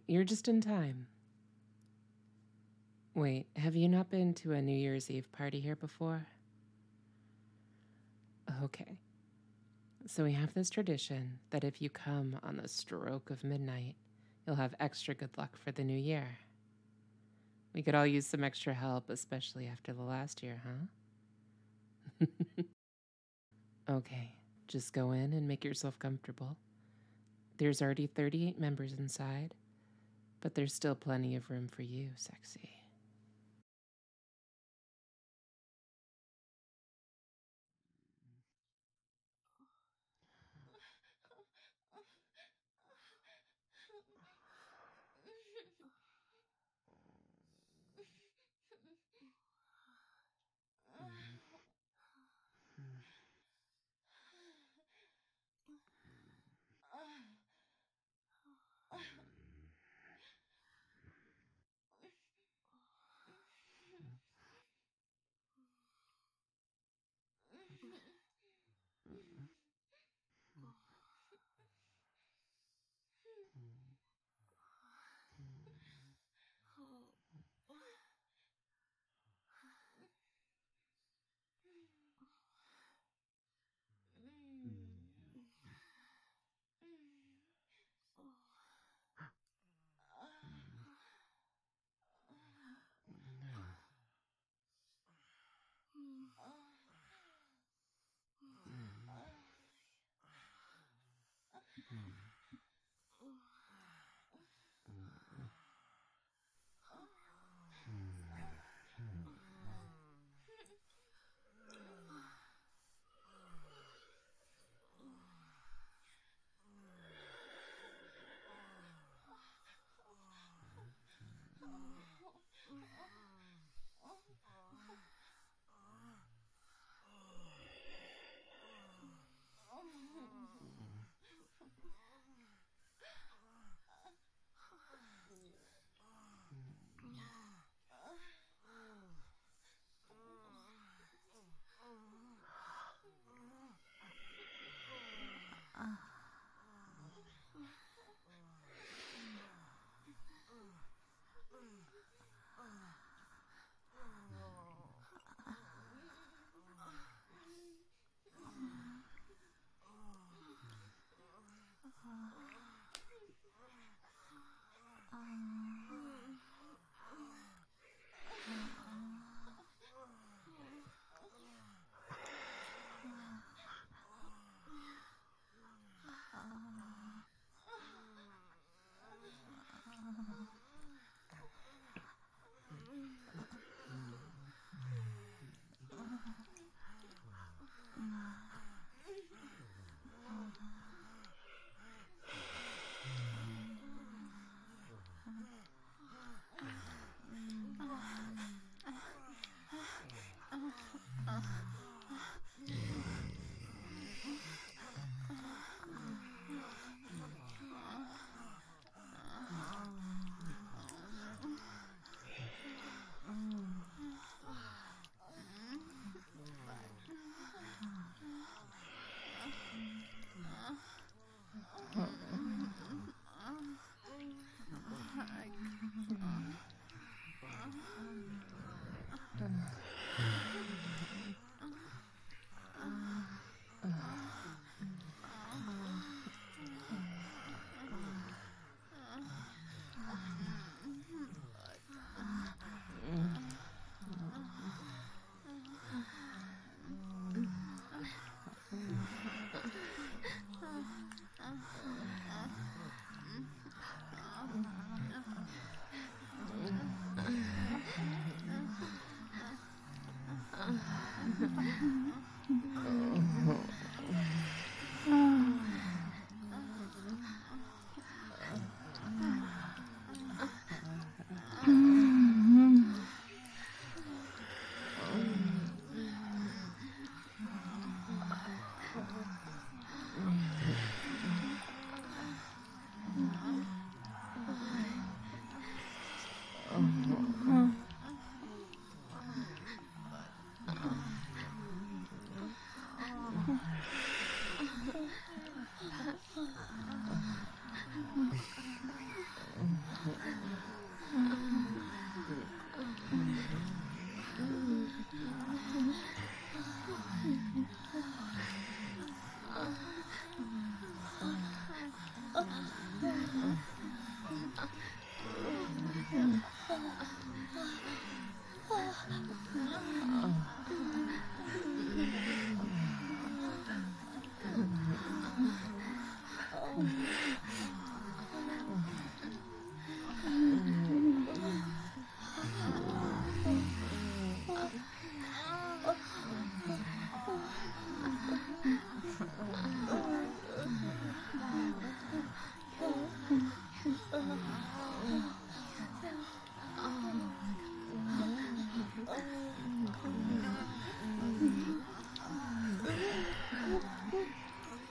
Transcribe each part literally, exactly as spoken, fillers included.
You're just in time. Wait, have you not been to a New Year's Eve party here before? Okay. So we have this tradition that if you come on the stroke of midnight, you'll have extra good luck for the new year. We could all use some extra help, especially after the last year, huh? Okay, just go in and make yourself comfortable. There's already thirty-eight members inside, but there's still plenty of room for you, sexy.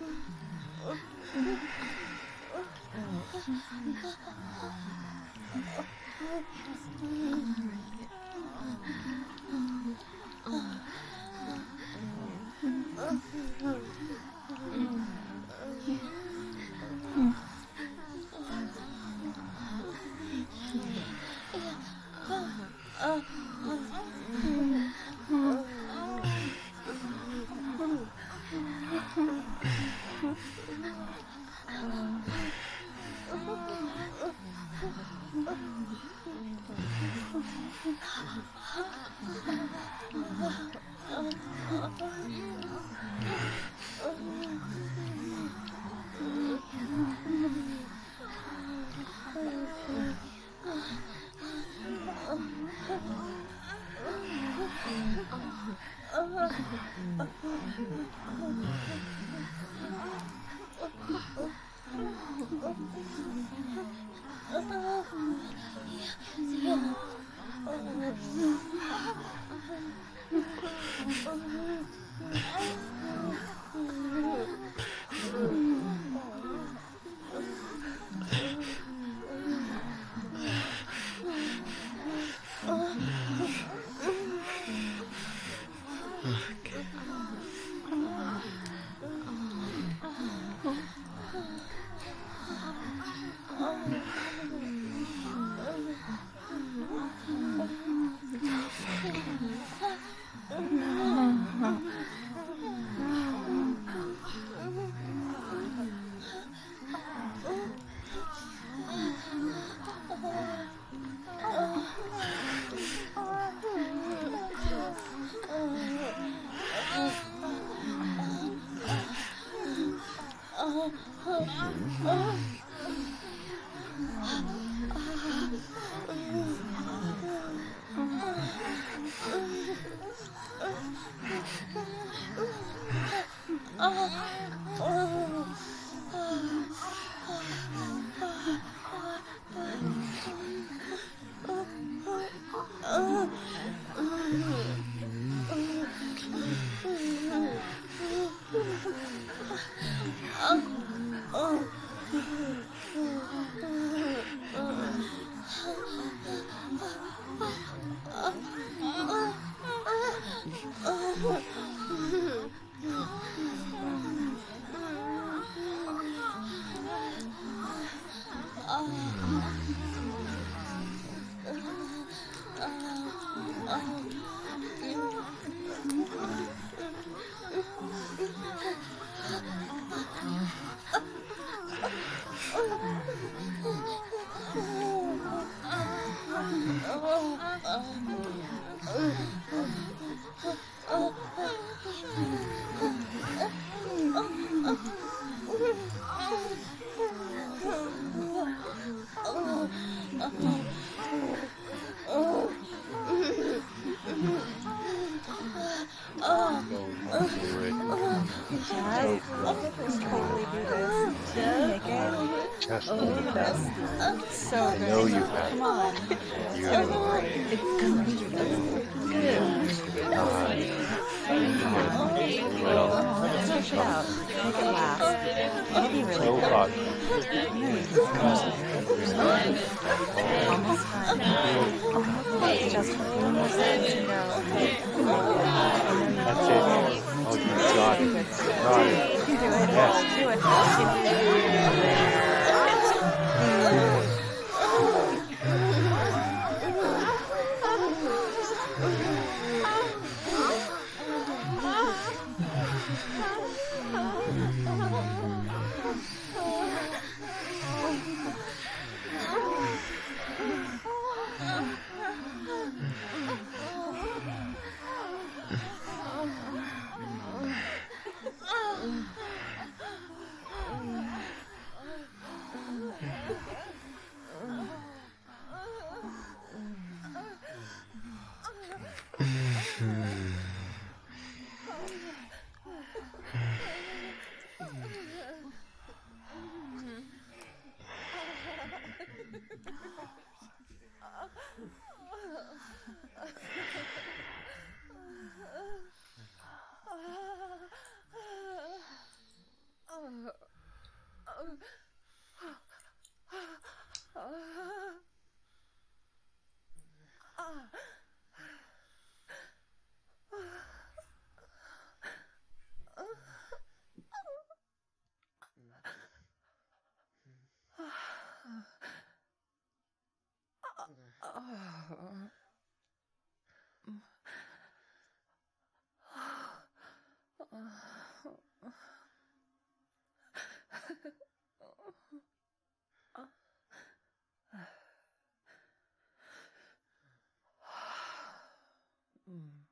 Just do the best. So I know you have. Come on. You're gonna be great. It's gonna be good. Uh, you will. Let's push it out. Make it last. It'll be really so hot. Almost fine. It's just one more sentence to go. That's it. Oh, you got it. Got it. You can do it. Yes. Do it. Mm.